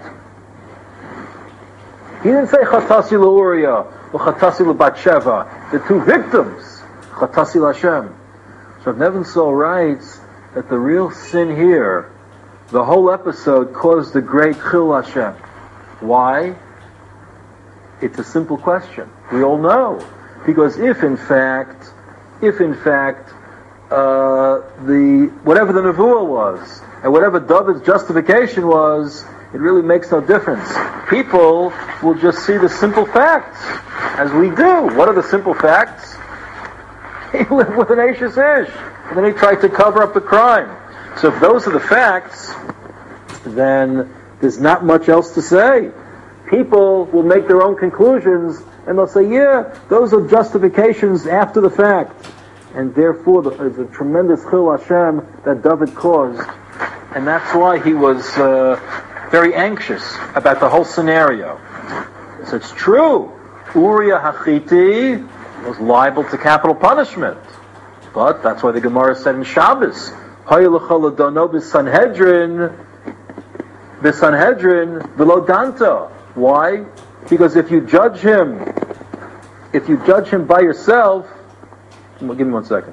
he didn't say Chatasi L'Uriah or Chatasi L'Batsheva, the two victims, Chatasi L'Hashem. So Nebenzahl writes that the real sin here, the whole episode caused the great Chil Hashem. Why? It's a simple question. We all know. Because if in fact, if in fact, uh, the, whatever the Nevuah was, and whatever David's justification was, it really makes no difference. People will just see the simple facts, as we do. What are the simple facts? He lived with an Ashes Ish. And then he tried to cover up the crime. So if those are the facts, then there's not much else to say. People will make their own conclusions, and they'll say, yeah, those are justifications after the fact. And therefore, there's a tremendous chil Hashem that David caused. And that's why he was uh, very anxious about the whole scenario. So it's true. Uriah Hachiti was liable to capital punishment. But that's why the Gemara said in Shabbos, Sanhedrin, the Sanhedrin, below Danta. Why? Because if you judge him, if you judge him by yourself, well, give me one second.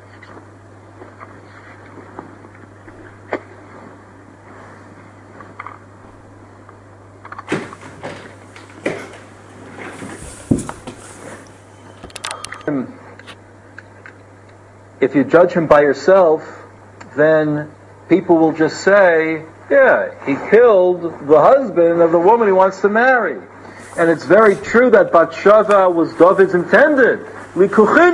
If you judge him by yourself, then people will just say, yeah, he killed the husband of the woman he wants to marry. And it's very true that Bathsheba was David's intended. But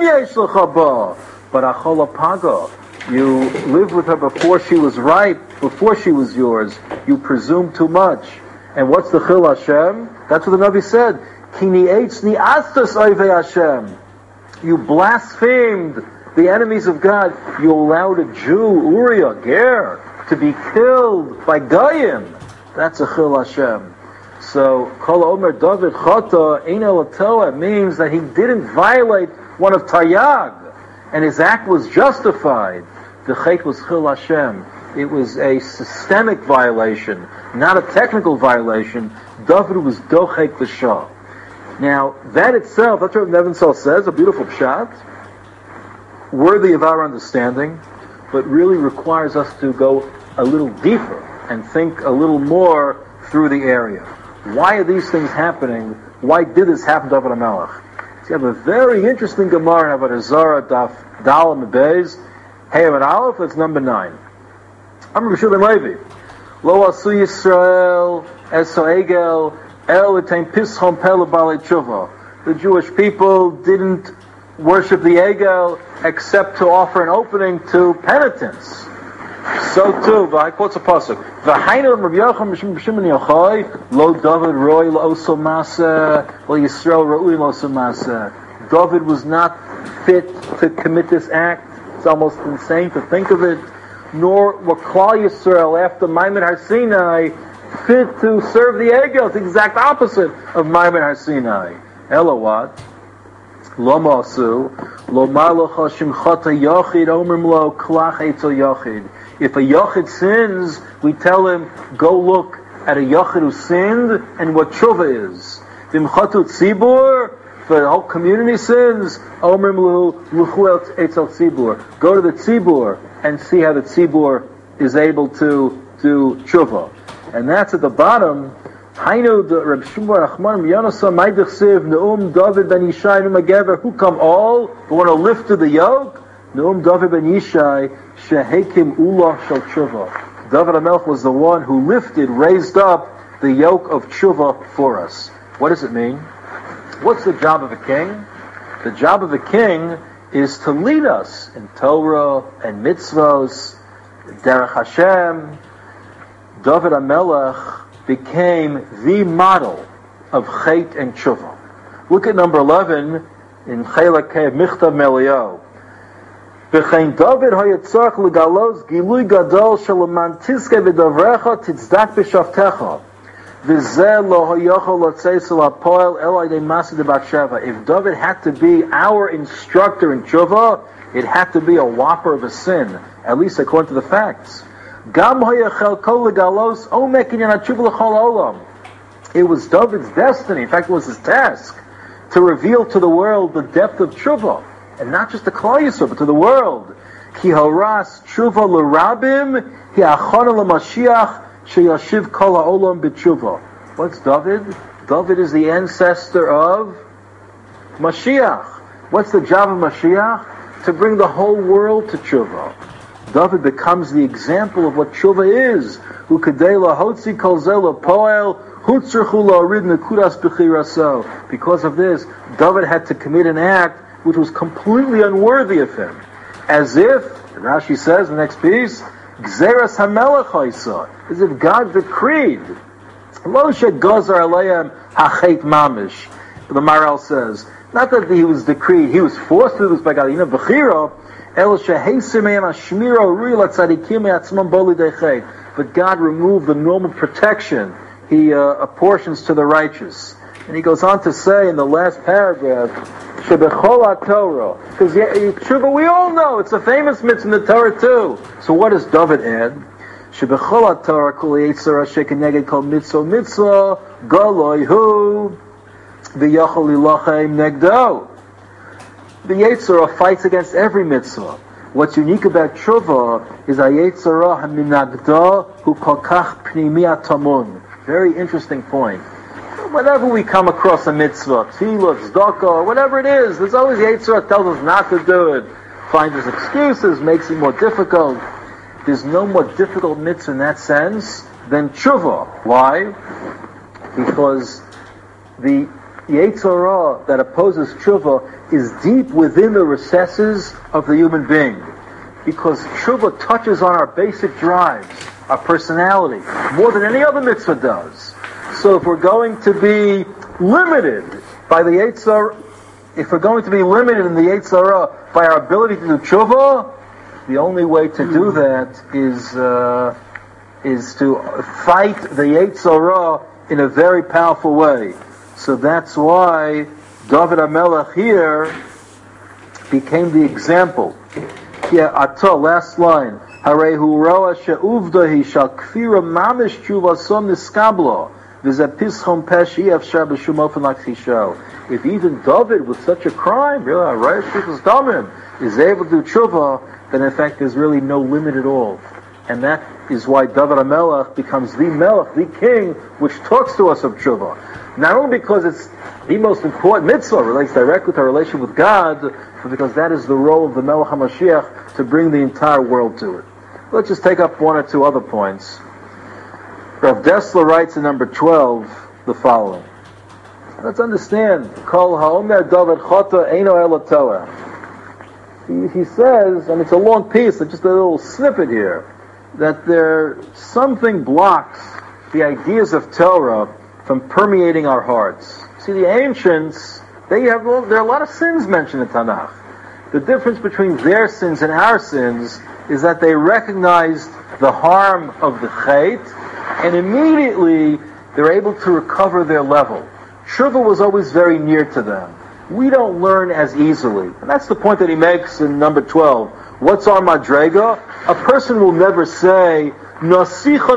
Achola Paga, you lived with her before she was ripe, before she was yours. You presume too much. And what's the Chil Hashem? That's what the Navi said. Kini eitzni astas oivei Hashem. You blasphemed the enemies of God. You allowed a Jew, Uriah, Ger, to be killed by Goyim. That's a Chil Hashem. So, Kol Omer David Chata Ein Elatoa means that he didn't violate one of Taryag, and his act was justified. The Chet was Chil Hashem. It was a systemic violation, not a technical violation. David was Dochek V'Shah. Now, that itself, that's what Nevinsel says, a beautiful pshat, worthy of our understanding, but really requires us to go a little deeper and think a little more through the area. Why are these things happening? Why did this happen to David HaMelech? So you have a very interesting Gemara in Avodah Zarah, Daf Dalam Beis, Hey and Aleph, that's number nine. I'm Rabbi Shimon Levi. Lo asu Yisrael es ha'egel el etein pishom pelu balei tshuva. The Jewish people didn't worship the Egel except to offer an opening to penitence. So too, I quote a pasuk. V'hainu Rabbi Yochanan Shimon Yochai lo David roy lo oso masa lo Yisrael ra'ui lo oso masa. David was not fit to commit this act. It's almost insane to think of it. Nor were Klal Yisrael after Maimon Har Sinai fit to serve the Egel. It's the exact opposite of Maimon Har Sinai. Elo what? Lo masu lo malacha shimchata yachid omrim lo klach etzel yachid. If a yachid sins, we tell him, go look at a yachid who sinned and what tshuva is. V'imchatu tzibur, if the whole community sins, omrim lo luchu etzel tzibur. Go to the tzibur and see how the tzibur is able to do tshuva. And that's at the bottom. Hainu the Reb Shmuel Rachman Yonasan Maidich Siv Neum David ben Yishai Neum Agever. Who come all who want to lift to the yoke? Neum David ben Yishai Shehekim Ulah Shel Tshuva. David HaMelech was the one who lifted, raised up the yoke of tshuva for us. What does it mean? What's the job of a king? The job of a king is to lead us in Torah and mitzvos, Derech Hashem. David HaMelech became the model of Chet and Tshuva. Look at number eleven in Chelak Kei Michtav Melio. V'chein David hayatzarch legalos gilui gadol shalaman tizke v'davrecha tizdak b'shavtecha v'zeh lo hayachol lotzeis el hapoel el aydei masi de Bathsheba. If David had to be our instructor in Tshuva, it had to be a whopper of a sin, at least according to the facts. Gam hayachel kol legalos omek inyan hatshuva l'chol olam. It was David's destiny, in fact it was his task, to reveal to the world the depth of tshuva. And not just to Klal Yisrael, but to the world. Ki haras tshuva l'rabim, hi achana l'mashiach, sheyashiv kol ha'olam b'tshuva. What's David? David is the ancestor of Mashiach. What's the job of Mashiach? To bring the whole world to tshuva. David becomes the example of what tshuva is. Hu kadei lahotzi kol zeh l'poel, hu tzrichu la'orid nekudas b'chiraso. Because of this, David had to commit an act which was completely unworthy of him. As if, Rashi says in the next piece, Gzeras HaMelech Haisa, as if God decreed, Lo she'gazar aleim hachet mamish. The Maral says, not that he was decreed, he was forced to do this by God. You know, Bechira, El she'heisir me'em hashmira uri latzadikim me'atzmam bo lidei chet. But God removed the normal protection He uh, apportions to the righteous. And he goes on to say in the last paragraph, Shebechol HaTorah, because Tshuva we all know, it's a famous mitzvah in the Torah too. So what does David add? Shebechol HaTorah kol yitzara shekeneged kol mitzvah mitzvah galoi hu v'yachol ilachem negdo. The Yetzirah fights against every mitzvah. What's unique about Tshuva is Yetzirah haminagda hu kol kach pnimi atamun. Very interesting point. Whenever we come across a mitzvah, tefillah, tzedakah, or whatever it is, there's always Yetzirah tells us not to do it, finds us excuses, makes it more difficult. There's no more difficult mitzvah in that sense than Tshuva. Why? Because the Yetzirah that opposes Tshuva is deep within the recesses of the human being. Because Tshuva touches on our basic drives, our personality, more than any other mitzvah does. So if we're going to be limited by the Yetzirah, if we're going to be limited in the Yetzirah by our ability to do Tshuva, the only way to do that is uh, is to fight the Yetzirah in a very powerful way. So that's why David HaMelech here became the example. Yeah, Ato, last line. Harehu roa she'uvdahi shal kfira mamish tshuvasom niskablo v'zepischom peshi afshar b'shum ofen lakhisho. If even David, with such a crime, really, right, people's damim, is able to do tshuva, then in fact there's really no limit at all. And that is why David HaMelech becomes the Melech, the king, which talks to us of tshuva. Not only because it's the most important mitzvah, relates directly to our relation with God, but because that is the role of the Melech HaMashiach to bring the entire world to it. Let's just take up one or two other points. Rav Dessler writes in number twelve the following. Let's understand, Kol ha'omer David chata eino ela Torah. He, he says, and it's a long piece, it's just a little snippet here, that there something blocks the ideas of Torah from permeating our hearts. See, the ancients, they have there are a lot of sins mentioned in Tanakh. The difference between their sins and our sins is that they recognized the harm of the chait, and immediately they're able to recover their level. Tshuva was always very near to them. We don't learn as easily. And that's the point that he makes in number twelve. What's our madrega? A person will never say, why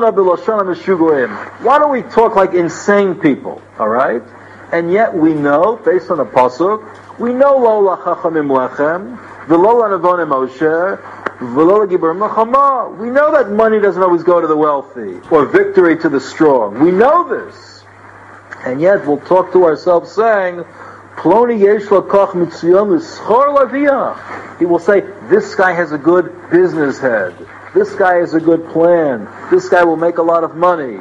don't we talk like insane people? Alright? And yet we know, based on the pasuk, we know lo lachachamim lechem, v'lo lanavonim osher, v'lo lagibur mechama. We know that money doesn't always go to the wealthy, or victory to the strong. We know this. And yet we'll talk to ourselves saying, Ploni yesh lakach mitzion l'schor laviyah. He will say, this guy has a good business head. This guy has a good plan. This guy will make a lot of money.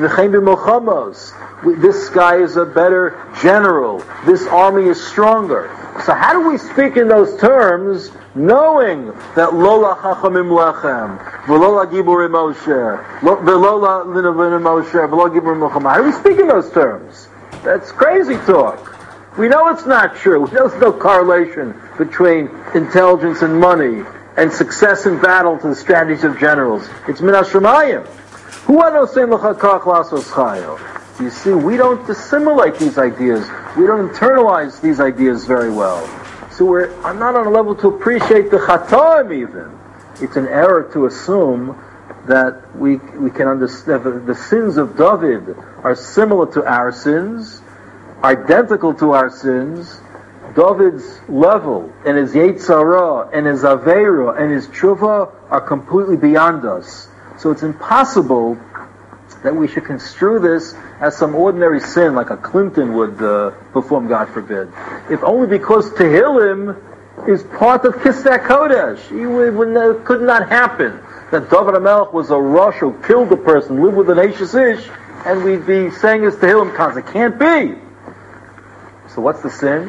This guy is a better general. This army is stronger. So how do we speak in those terms, knowing that Lola Chachamim Lechem, Velola Giburim Moshe, Velola Linavim Moshe, Velola Giburim Lechem? How do we speak in those terms? That's crazy talk. We know it's not true. We know there's no correlation between intelligence and money, and success in battle to the strategies of generals. It's min hashamayim. Who anosein l'chakach lasos chayo? You see, we don't assimilate these ideas. We don't internalize these ideas very well. So we're I'm not on a level to appreciate the chataim even. It's an error to assume that we we can understand the sins of David are similar to our sins, identical to our sins. David's level and his Yetzirah and his Aveira and his Tshuva are completely beyond us. So it's impossible that we should construe this as some ordinary sin like a Clinton would uh, perform, God forbid. If only because Tehillim is part of Kisei Kodesh. It would, would, could not happen that David HaMelech was a rush who killed a person, lived with an Ashes Ish, and we'd be saying his Tehillim cons. It can't be. So what's the sin?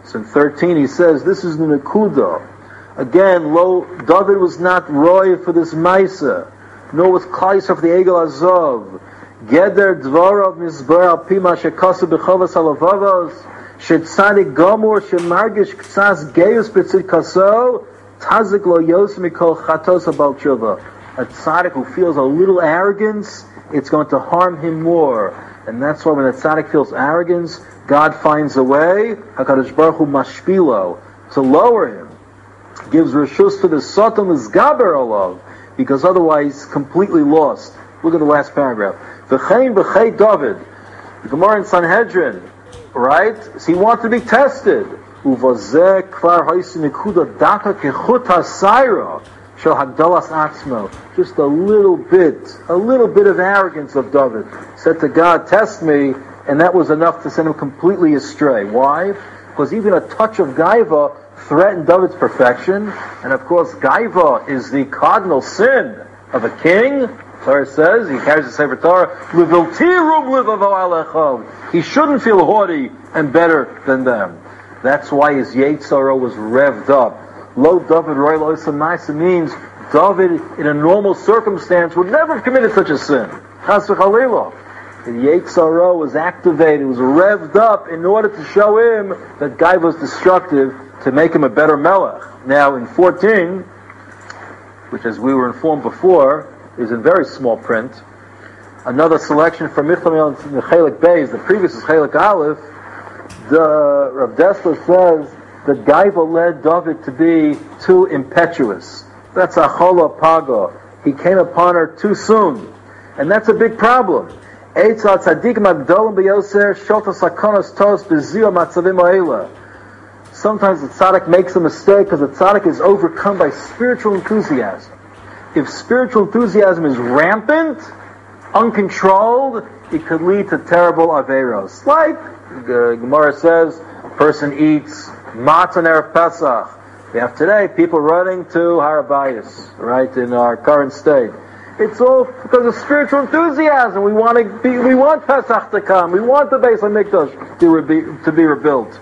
So in thirteen he says, this is the Nekuda. Again, lo, David was not roy for this Maisa, nor was Kais of the Egel Azov. Geder Dvarav Mizbar al Pima Shekasa Bechavas Alavavos, Shetzadik Gomor Shemargish Ktsas Geus Betzit Kaso, Tazik Lo Yos Mikol Chatos Abal Tshuva. A tzaddik who feels a little arrogance, it's going to harm him more. And that's why when a tzaddik feels arrogance, God finds a way, HaKadosh Baruch Hu mashpilo, to lower him. Gives reshus to the Satan Lizgaber Olav, because otherwise completely lost. Look at the last paragraph. V'chein b'chei David, the Gemara in Sanhedrin, right? So he wanted to be tested. Uvazeh kvar ha'isi nekuda daka kechut ha'sayra shel hagdalas atzmo. Just a little bit, a little bit of arrogance of David. Said to God, test me, and that was enough to send him completely astray. Why? Because even a touch of gaiva threatened David's perfection, and of course gaiva is the cardinal sin of a king. Torah says, he carries the Sefer Torah, he shouldn't feel haughty and better than them. That's why his Yetzirah was revved up. Lo David Roy Lo Nice means David in a normal circumstance would never have committed such a sin. Chas v'chalila. The Yetzirah was activated, was revved up in order to show him that Gaiva was destructive, to make him a better melech. Now in fourteen, which as we were informed before, is in very small print, another selection from Michlamiel and Chelik Beis, the previous is Chelik Aleph, the Rav Dessler says that Gaiva led David to be too impetuous. That's Achola Paga. He came upon her too soon. And that's a big problem. Eitza Tzadik Magdolim B'Yoser Shota Sakonos Tos B'Zio Matzavim Ha'ela. Sometimes the tzaddik makes a mistake because the tzaddik is overcome by spiritual enthusiasm. If spiritual enthusiasm is rampant, uncontrolled, it could lead to terrible averos. Like the Gemara says, a person eats matzah on Erev Pesach. We have today people running to Har Bayis, right, in our current state. It's all because of spiritual enthusiasm. We want to be, we want Pesach to come. We want the Beis HaMikdash to, re- to be rebuilt.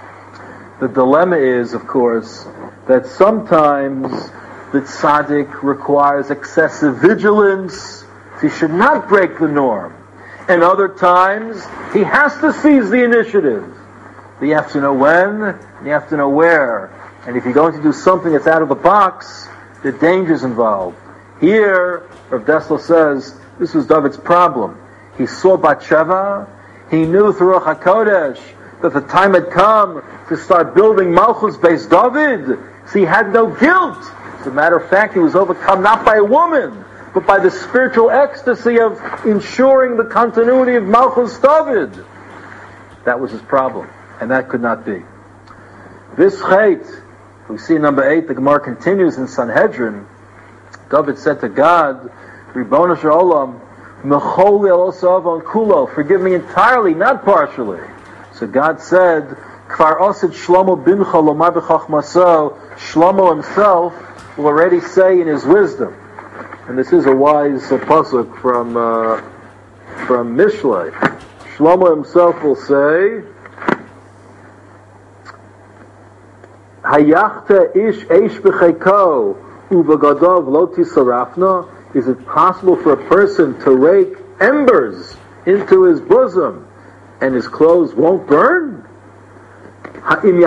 The dilemma is, of course, that sometimes the tzaddik requires excessive vigilance. He should not break the norm. And other times, he has to seize the initiative. But you have to know when, and you have to know where. And if you're going to do something that's out of the box, the danger's involved. Here, Rav Dessler says, this was David's problem. He saw Bathsheba, he knew through Ruach HaKodesh that the time had come to start building Malchus based David. So he had no guilt. As a matter of fact, he was overcome not by a woman, but by the spiritual ecstasy of ensuring the continuity of Malchus David. That was his problem, and that could not be. This chait, we see in number eight, the Gemara continues in Sanhedrin. David said to God, Ribbono shel Olam, Mecholi al osavon kulo, forgive me entirely, not partially. So God said, Kvar osid Shlomo bincha lomar b'chachmaso, Shlomo himself will already say in his wisdom, and this is a wise uh, pasuk from uh, from Mishlei. Shlomo himself will say, Hayachta ish eish b'cheiko uvagadov lo tisarafna. Is it possible for a person to rake embers into his bosom and his clothes won't burn? Can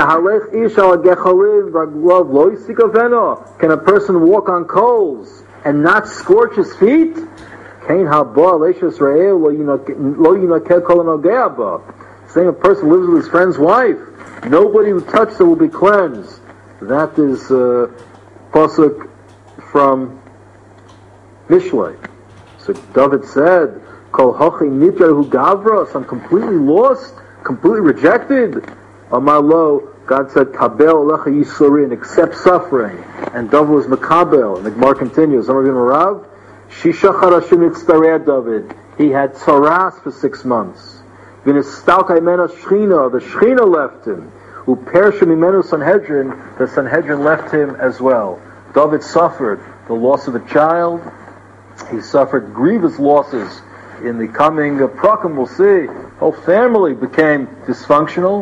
a person walk on coals and not scorch his feet? Saying a person lives with his friend's wife, nobody who touched her will be cleansed. That is uh, pasuk from Mishlei. So David said, Kol hachi nitrahu gavra, I'm completely lost, completely rejected. Amar lo, God said, Kabel lecha yisurin, accept suffering. And David was Makabel. And the Gemara continues, Amar Shisha charashim nitztareh David. He had tzaras for six months. V'nistalka imena shchina, the shchina left him. Upershim imenu Sanhedrin, the Sanhedrin left him as well. David suffered the loss of a child. He suffered grievous losses in the coming uh, Prakim, we'll see. Whole family became dysfunctional.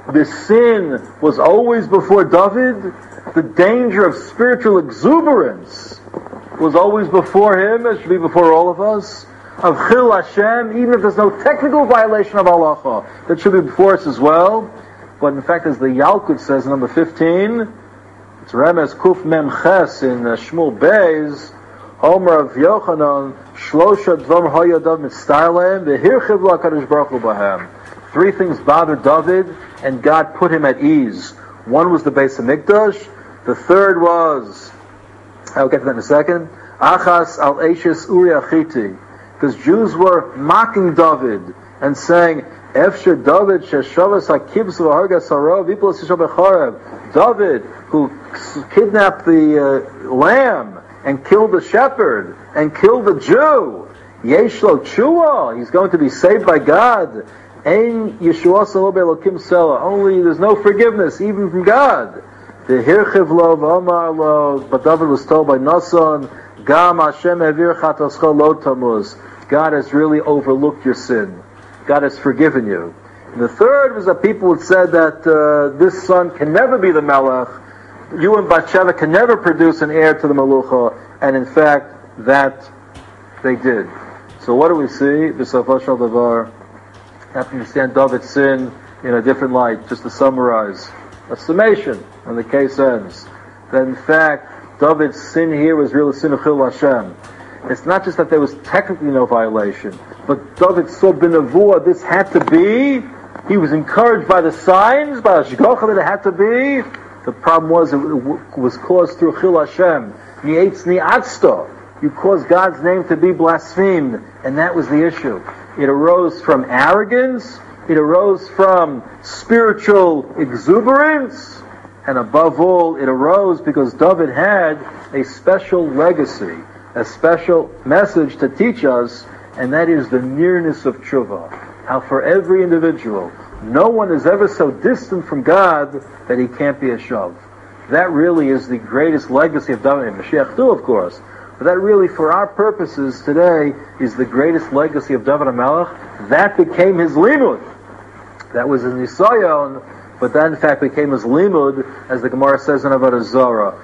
the sin was always before David, the danger of spiritual exuberance was always before him, it should be before all of us, of Chil Hashem, even if there's no technical violation of halacha, that should be before us as well. But in fact, as the Yalkut says in number fifteen, it's Remes Kuf Mem Ches in uh, Shmuel Beis, Homer of Yochanan, Shlosha Dvam Hayadav Mitztarleim, V'hirchiv LaKadosh Baruch Hu Bahem. Three things bothered David, and God put him at ease. One was the Beis Hamikdash. The third was, I'll get to that in a second, Achas al Eishes Uri Achiti. Because Jews were mocking David and saying, Efsher David Sheshavas HaKibs V'hargas Harav V'iplas Yishav Becharev. David, who kidnapped the uh, lamb and killed the shepherd and killed the Jew. Yeshlo Chua, he's going to be saved by God. Ein Yeshua Salo Be'elokim Sela. Only there's no forgiveness, even from God. The Hirchiv Lo V'Omar Lo. But David was told by Nasan, Gam Hashem Evir Chatascha Lo Tamuz. God has really overlooked your sin. God has forgiven you. And the third was that people had said that uh, this son can never be the Melech. You and Bathsheba can never produce an heir to the Malucha. And in fact, that they did. So what do we see? B'safo shel davar, have to understand David's sin in a different light. Just to summarize, a summation, and the case ends. That in fact, David's sin here was really sin of Chil Hashem. It's not just that there was technically no violation, but David saw b'nevuah this had to be. He was encouraged by the signs, by the shgacha that it had to be. The problem was it was caused through Chil Hashem. Ni'etz ni'atzta. You caused God's name to be blasphemed, and that was the issue. It arose from arrogance, it arose from spiritual exuberance, and above all, it arose because David had a special legacy, a special message to teach us, and that is the nearness of tshuva. How for every individual, no one is ever so distant from God that he can't be a shav. That really is the greatest legacy of David, and Mashiach too, of course. But that really, for our purposes today, is the greatest legacy of David HaMelech. That became his limud. That was his nisayon, but that in fact became his limud, as the Gemara says in Avodah Zarah.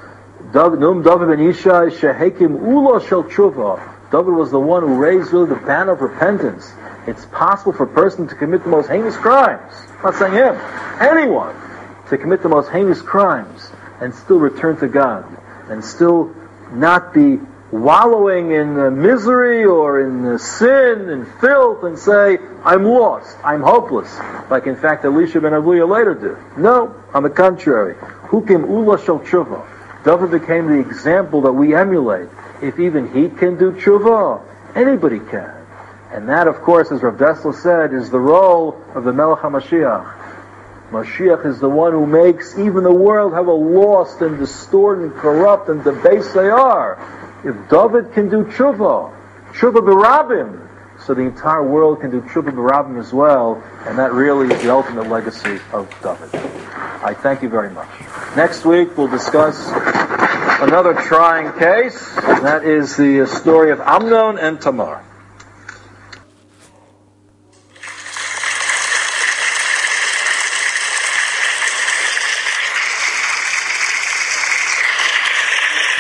Num David ben Ishai shehekim ulo shel tshuva. David was the one who raised really the banner of repentance. It's possible for a person to commit the most heinous crimes. I'm not saying him. Anyone to commit the most heinous crimes and still return to God and still not be wallowing in uh, misery or in uh, sin and filth and say, I'm lost, I'm hopeless, like in fact Elisha ben Avuya later did. No, on the contrary. Hukim ula shel tshuva. David became the example that we emulate. If even he can do tshuva, anybody can. And that, of course, as Rav Dessler said, is the role of the Melech HaMashiach. Mashiach is the one who makes even the world how lost and distorted and corrupt and debased they are. If David can do tshuva, tshuva b'rabim, so the entire world can do tshuva b'rabim as well, and that really is the ultimate legacy of David. I thank you very much. Next week we'll discuss another trying case, and that is the story of Amnon and Tamar.